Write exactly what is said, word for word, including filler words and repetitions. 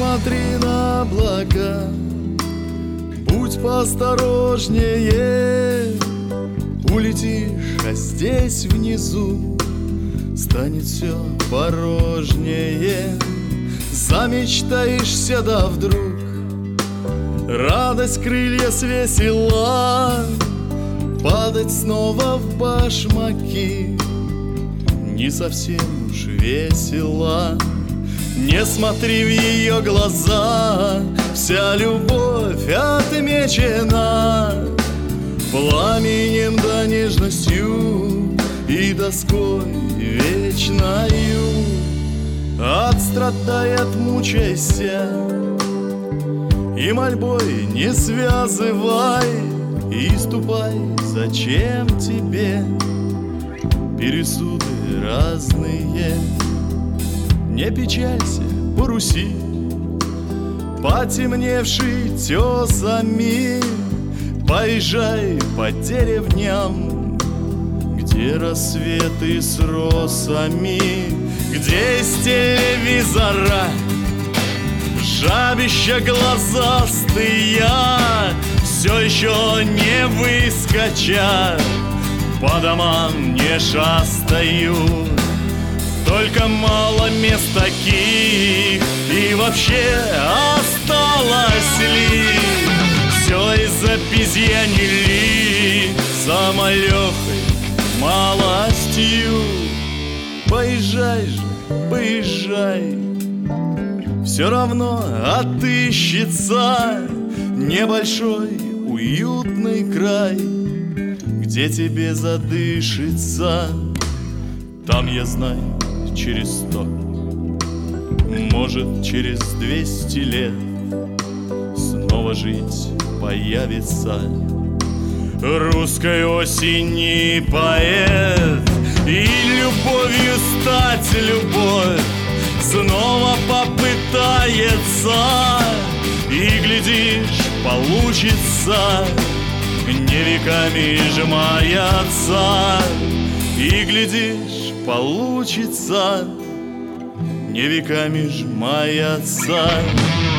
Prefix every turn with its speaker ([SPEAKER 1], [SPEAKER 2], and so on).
[SPEAKER 1] смотри на облака, будь поосторожнее. Улетишь, а здесь внизу станет все порожнее. Замечтаешься, да вдруг радость крылья свесила, падать снова в башмаки не совсем уж весело. Не смотри в ее глаза, вся любовь отмечена пламенем да нежностью и тоской вечною. Отстрадай, отмучайся и мольбой не связывай, и ступай, зачем тебе пересуды разные. Не печалься по Руси, потемневший тесами, поезжай по деревням, где рассветы с росами, где из телевизора жабища глазастые все еще не выскочат, по домам не шастают. Только мало мест таких, и вообще осталось ли все из-за пизьянили самолехой малостью. Поезжай же, поезжай, все равно отыщется небольшой уютный край, где тебе задышится. Там, я знаю, через сто, может, через двести лет снова жить появится русской осени поэт, и любовью стать любовь снова попытается, и, глядишь, получится, не веками же маяться, и, глядишь, получится, не веками ж маяться.